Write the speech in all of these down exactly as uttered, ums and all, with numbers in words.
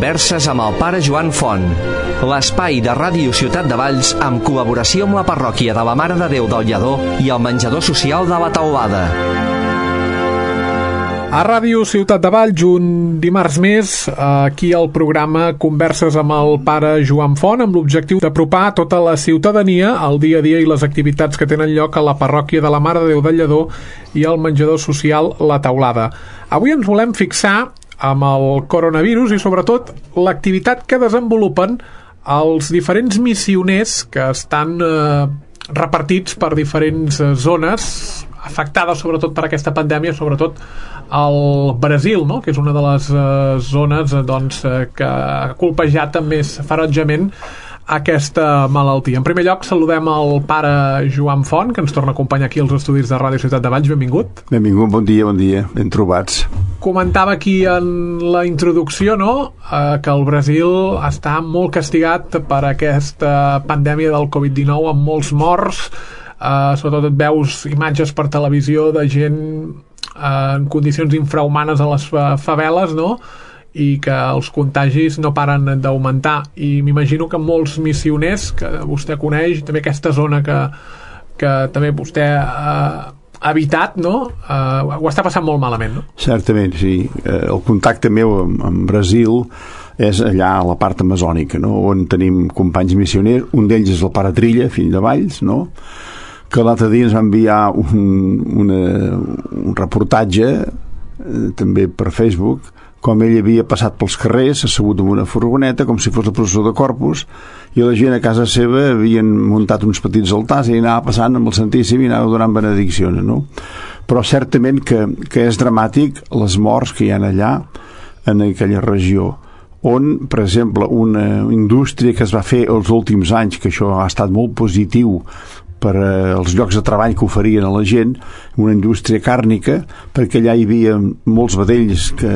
Converses amb el pare Joan Font, l'espai de Ràdio Ciutat de Valls amb col·laboració amb la parròquia de la Mare de Déu del Lledó i el menjador social de la Teulada. A Ràdio Ciutat de Valls, un dimarts més, aquí al programa Converses amb el pare Joan Font, amb l'objectiu d'apropar tota la ciutadania al dia a dia i les activitats que tenen lloc a la parròquia de la Mare de Déu del Lledó i al menjador social La Teulada. Avui ens volem fixar amb el coronavirus i sobretot l'activitat que desenvolupen els diferents missioners que estan eh, repartits per diferents zones afectades sobretot per aquesta pandèmia, sobretot al Brasil, no? Que és una de les eh, zones eh, doncs, eh, que ha colpejat més ferotgement aquesta malaltia. En primer lloc, saludem el pare Joan Font, que ens torna a acompanyar aquí als estudis de Ràdio Ciutat de Valls. Benvingut. Benvingut, bon dia, bon dia. Ben trobats. Comentava aquí en la introducció, no?, eh, que el Brasil està molt castigat per aquesta pandèmia del covid dinou, amb molts morts. Uh, sobretot et veus imatges per televisió de gent uh, en condicions infrahumanes a les faveles, no?, i que els contagis no paren d'augmentar, i m'imagino que molts missioners que vostè coneix, també aquesta zona que, que també vostè uh, ha habitat, no?, uh, ho està passant molt malament, no? Certament, sí. Uh, el contacte meu amb, amb Brasil és allà a la part amazònica, no?, on tenim companys missioners. Un d'ells és el pare Trilla, fill de Valls, no?, que l'altre dia ens va enviar un, una, un reportatge eh, també per Facebook, com ell havia passat pels carrers assegut en una furgoneta com si fos la processó de Corpus, i la gent a casa seva havien muntat uns petits altars i anava passant amb el Santíssim i anava donant benediccions, no? Però certament que, que és dramàtic les morts que hi ha allà en aquella regió, on, per exemple, una indústria que es va fer els últims anys, que això ha estat molt positiu per als llocs de treball que oferien a la gent, una indústria càrnica, perquè allà hi havia molts vedells que,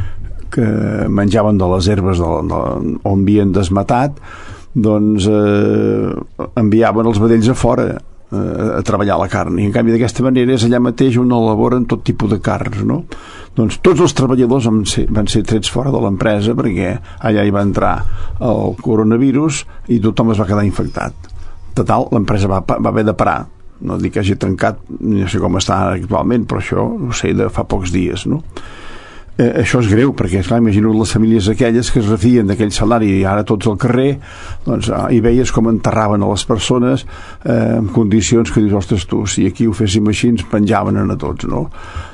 que menjaven de les herbes de, de, on havien desmatat, doncs eh, enviaven els vedells a fora eh, a treballar la carn, i en canvi d'aquesta manera és allà mateix on elaboren tot tipus de carns, no? Doncs tots els treballadors van ser, van ser trets fora de l'empresa perquè allà hi va entrar el coronavirus i tothom es va quedar infectat. Total, l'empresa va, va haver de parar. No dic que hagi trencat, no sé com està actualment, però això ho sé de fa pocs dies, no? Eh, això és greu, perquè, esclar, imagino les famílies aquelles que es refien d'aquell salari i ara tots al carrer, doncs, ah, i veies com enterraven a les persones eh, en condicions que dius, ostres, tu, si aquí ho féssim així ens penjaven a tots, no?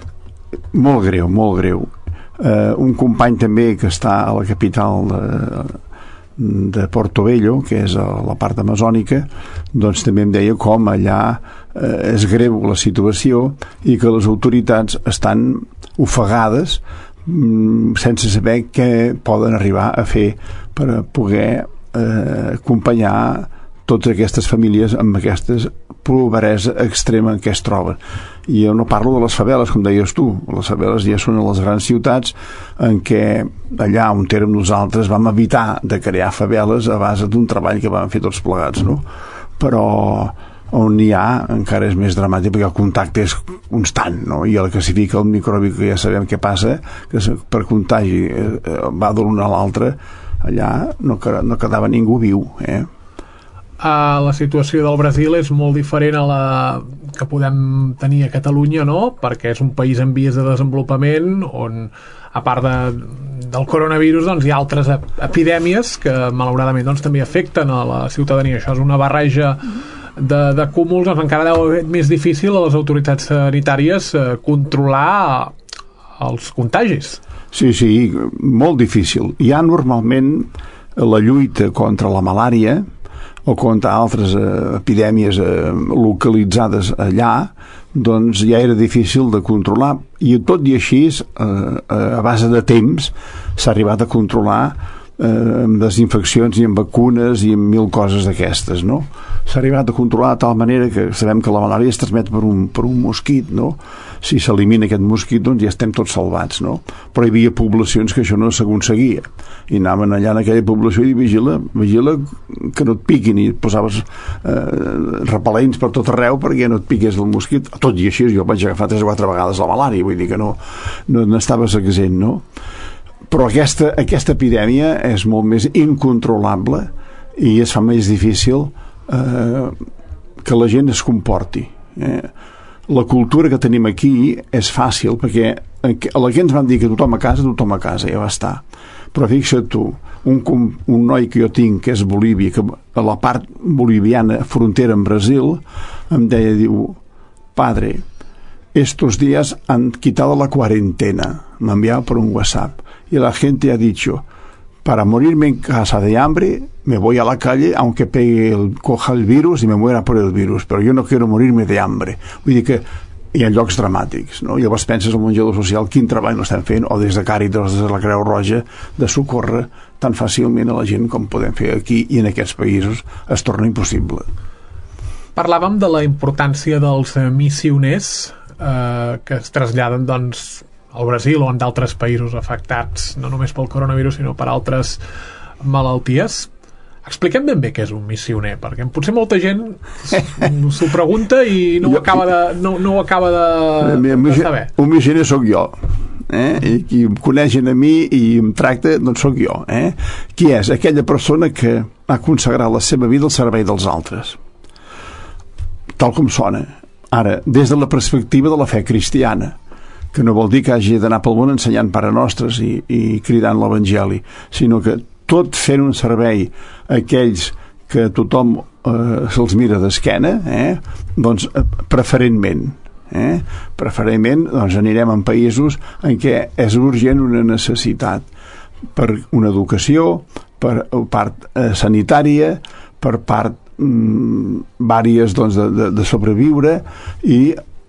Molt greu, molt greu. Eh, un company també que està a la capital de... de Portobello, que és a la part amazònica, doncs també em deia com allà eh, és greu la situació i que les autoritats estan ofegades mm, sense saber què poden arribar a fer per poder eh, acompanyar totes aquestes famílies amb aquesta pobresa extrema en què es troben. I jo no parlo de les faveles, com deies tu. Les faveles ja són a les grans ciutats en què allà on érem nosaltres vam evitar de crear faveles a base d'un treball que vam fer tots plegats, no? Però on n'hi ha encara és més dramàtic perquè el contacte és constant, no? I el que s'hi fica el microbi, que ja sabem què passa, que per contagi va de l'un a l'altre, allà no, no quedava ningú viu, eh? Uh, la situació del Brasil és molt diferent a la que podem tenir a Catalunya, no?, perquè és un país en vies de desenvolupament on, a part de, del coronavirus, doncs hi ha altres epidèmies que malauradament doncs, també afecten a la ciutadania. Això és una barreja de, de cúmuls, doncs encara deu ser més difícil a les autoritats sanitàries eh, controlar els contagis. Sí, sí, molt difícil. Hi ha normalment la lluita contra la malària o contra altres eh, epidèmies eh, localitzades allà, doncs ja era difícil de controlar, i tot i així eh, a base de temps s'ha arribat a controlar eh, amb desinfeccions i amb vacunes i amb mil coses d'aquestes, no? S'ha arribat a controlar de tal manera que sabem que la malària es transmet per un, per un mosquit, no? Si s'elimina aquest mosquit, doncs ja estem tots salvats, no? Però hi havia poblacions que això no s'aconseguia, i anaven allà en aquella població i vigila, vigila que no et piquin, i et posaves eh, repel·lents per tot arreu perquè no et piqués el mosquit. Tot i així jo vaig agafar tres o quatre vegades la malària, vull dir que no, no n'estaves exempt, no? però aquesta, aquesta epidèmia és molt més incontrolable i es fa més difícil eh, que la gent es comporti. Eh? La cultura que tenim aquí és fàcil, perquè a la que ens van dir que tothom a casa, tothom a casa, ja va estar. Però fixa't tu, un, un noi que jo tinc, que és Bolívia, que a la part boliviana, frontera amb Brasil, em deia, diu, padre, estos días han quitado la cuarentena, me enviaba por un WhatsApp, y la gente ha dicho, para morirme en casa de hambre, me voy a la calle, aunque pegue el, coja el virus y me muera por el virus, però jo no quiero morirme de hambre. Vull dir que hi ha llocs dramàtics, no? Llavors penses al menjador social quin treball no estem fent, o des de Càritas, des de la Creu Roja, de socórrer tan fàcilment a la gent com podem fer aquí, i en aquests països es torna impossible. Parlàvem de la importància dels missioners eh, que es traslladen, doncs, al Brasil o en d'altres països afectats no només pel coronavirus sinó per altres malalties. Expliquem ben bé què és un missioner, perquè potser molta gent s'ho pregunta i no, jo, ho, acaba de, no, no ho acaba de, de saber. Un missioner sóc jo, eh? I qui em coneixen a mi i em tracta, doncs sóc jo. Eh? Qui és? Aquella persona que ha consagrat la seva vida al servei dels altres. Tal com sona. Ara, des de la perspectiva de la fe cristiana, que no vol dir que hagi d'anar pel món ensenyant Pare Nostres i, i cridant l'Evangeli, sinó que tot fent un servei a aquells que tothom eh, se'ls mira d'esquena, eh, doncs preferentment, eh, preferentment doncs anirem en països en què és urgent una necessitat per una educació, per part eh, sanitària, per part mm, vàries doncs, de, de, de sobreviure, i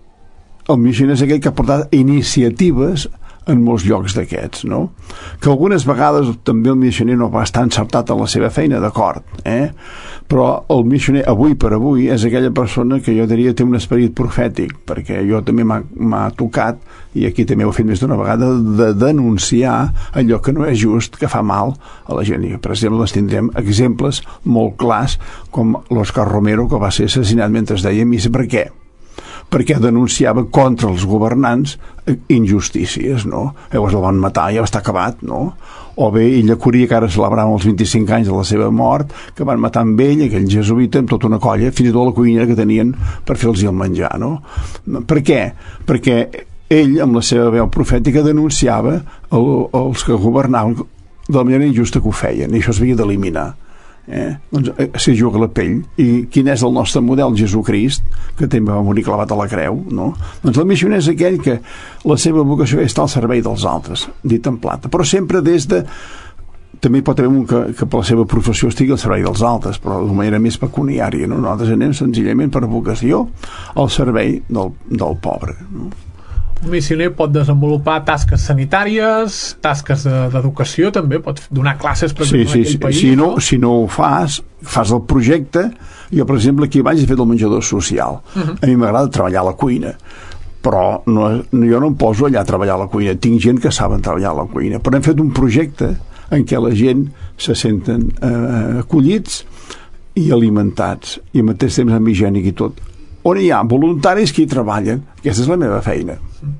el missioner és aquell que ha portat iniciatives en molts llocs d'aquests, no? Que algunes vegades també el missioner no va estar encertat en la seva feina, d'acord, eh? Però el missioner, avui per avui, és aquella persona que jo diria té un esperit profètic, perquè jo també m'ha tocat, i aquí també ho he fet més d'una vegada, de denunciar allò que no és just, que fa mal a la gent. I, per exemple, doncs tindrem exemples molt clars, com l'Òscar Romero, que va ser assassinat mentre es deia missa. Per què? Perquè denunciava contra els governants injustícies, no? Llavors el van matar, ja va estar acabat, no? O bé Illa Curia, que ara celebrava els vint-i-cinc anys de la seva mort, que van matar amb ell, aquell jesuïta, amb tota una colla, fins i tot la cuinera que tenien per fer-los el menjar, no? Per què? Perquè ell, amb la seva veu profètica, denunciava el, els que governaven de la manera injusta que ho feien, i això s'havia d'eliminar. Eh? Doncs eh, s'hi juga la pell. I quin és el nostre model? Jesucrist, que també va morir clavat a la creu, no? Doncs el missioner és aquell que la seva vocació és estar al servei dels altres, dit en plata, però sempre des de, també hi pot haver un que, que per la seva professió estigui al servei dels altres, però d'una manera més pecuniària, no? Nosaltres anem senzillament per vocació al servei del, del pobre, no? Un missioner pot desenvolupar tasques sanitàries, tasques d'educació, també pot donar classes per sí, sí, en aquell país. Si no, no? si no ho fas, fas el projecte. Jo, per exemple, aquí vaig he fet el menjador social. Uh -huh. A mi m'agrada treballar a la cuina, però no, jo no em poso allà a treballar a la cuina. Tinc gent que saben treballar a la cuina, però hem fet un projecte en què la gent se senten eh, acollits i alimentats, i al mateix temps amb higiènic i tot, on hi ha voluntaris que hi treballen. Aquesta és la meva feina.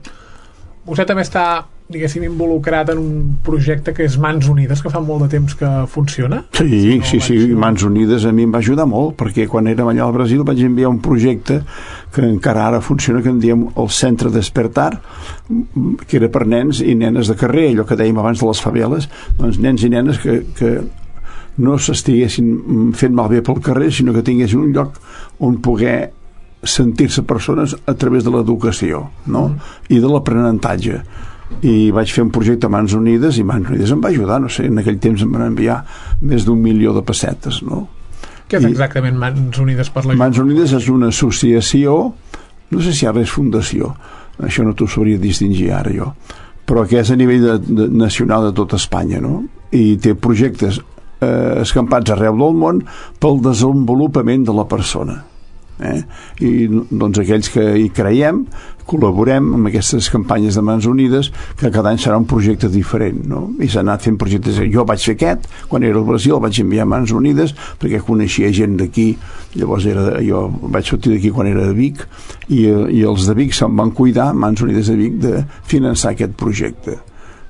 Vostè també està, diguéssim, involucrat en un projecte que és Mans Unides, que fa molt de temps que funciona? Sí, si no sí, sí, Mans Unides a mi em va ajudar molt, perquè quan érem allà al Brasil vaig enviar un projecte que encara ara funciona, que en diem el Centre Despertar, que era per nens i nenes de carrer, allò que dèiem abans de les faveles, doncs nens i nenes que, que no s'estiguessin fent malbé pel carrer, sinó que tinguessin un lloc on poder sentir-se persones a través de l'educació, no? Mm. I de l'aprenentatge. I vaig fer un projecte a Mans Unides, i Mans Unides em va ajudar, no sé, en aquell temps em van enviar més d'un milió de pessetes, no? Què és I exactament Mans Unides per la Mans Unides és una associació, no sé si ara és fundació, això no t'ho sabria distingir ara jo, però que és a nivell de, de, nacional de tota Espanya, no? I té projectes eh, escampats arreu del món pel desenvolupament de la persona. Eh? I doncs aquells que hi creiem col·laborem amb aquestes campanyes de Mans Unides, que cada any serà un projecte diferent, no? I s'ha anat fent projectes. Jo vaig fer aquest, quan era al Brasil el vaig enviar a Mans Unides perquè coneixia gent d'aquí, llavors era de, jo vaig sortir d'aquí quan era de Vic, i, i els de Vic se'n van cuidar, Mans Unides de Vic, de finançar aquest projecte.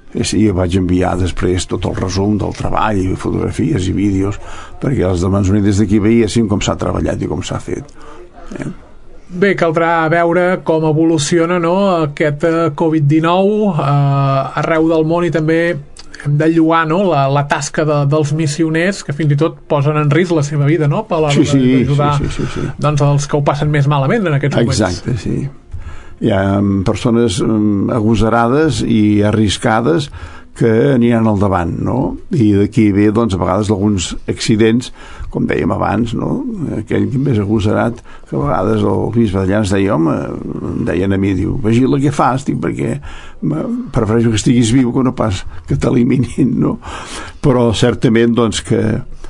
i vaig enviar després tot el resum del treball, fotografies i vídeos, perquè els de Mans Unides d'aquí veiessin com s'ha treballat i com s'ha fet. Eh? Bé, caldrà veure com evoluciona, no, aquest covid dinou eh, arreu del món, i també hem de lloar, no, la, la tasca de, dels missioners, que fins i tot posen en risc la seva vida, no?, per sí, sí, ajudar sí, sí, sí, sí. doncs els que ho passen més malament en aquests moments. Exacte, sí. Hi ha persones agosarades i arriscades que aniran al davant, no? I d'aquí ve, doncs, a vegades alguns accidents, com dèiem abans, no? Aquell més agosarat, que a vegades el bisbe d'allà ens deia, home, em deien a mi, diu, vigila què fas, dic, perquè prefereixo que estiguis viu que no pas que t'eliminin, no? Però certament, doncs, que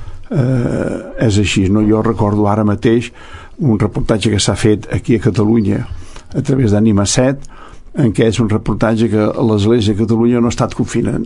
eh, és així, no? Jo recordo ara mateix un reportatge que s'ha fet aquí a Catalunya a través d'Ànima set, en què és un reportatge que l'Església de Catalunya no ha estat confinant,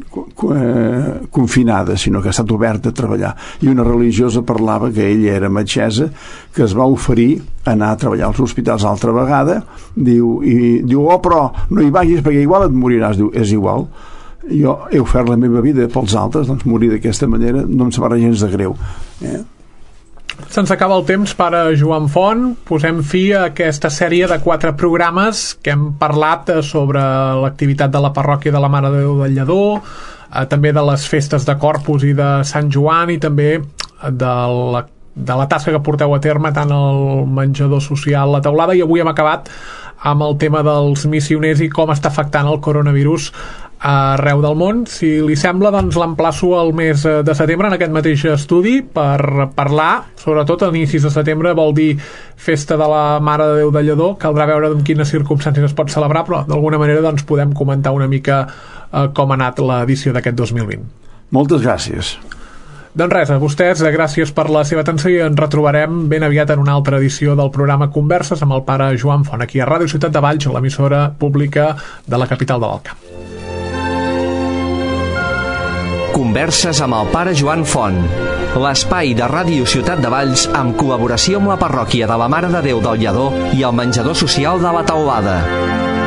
confinada, sinó que ha estat oberta a treballar. I una religiosa parlava que ella era metgessa, que es va oferir a anar a treballar als hospitals altra vegada, diu, i diu, oh, però no hi vagis perquè igual et moriràs. Diu, és igual, jo he ofert la meva vida pels altres, doncs morir d'aquesta manera no em sembla gens de greu. Eh? Se'ns acaba el temps, pare Joan Font. Posem fi a aquesta sèrie de quatre programes que hem parlat sobre l'activitat de la parròquia de la Mare de Déu del Lledó, eh, també de les festes de Corpus i de Sant Joan, i també de la, de la tasca que porteu a terme tant al menjador social, la teulada, i avui hem acabat amb el tema dels missioners i com està afectant el coronavirus arreu del món. Si li sembla, doncs l'emplaço al mes de setembre en aquest mateix estudi per parlar, sobretot a inicis de setembre, vol dir festa de la Mare de Déu de Lledó. Caldrà veure en quines circumstàncies es pot celebrar, però d'alguna manera doncs podem comentar una mica eh, com ha anat l'edició d'aquest dos mil vint. Moltes gràcies. Doncs res, a vostès, gràcies per la seva atenció, i ens retrobarem ben aviat en una altra edició del programa Converses amb el pare Joan Font, aquí a Ràdio Ciutat de Valls, l'emissora pública de la capital de l'Alt Camp. Converses amb el pare Joan Font, l'espai de Ràdio Ciutat de Valls amb col·laboració amb la parròquia de la Mare de Déu del Lledó i el menjador social de la Teulada.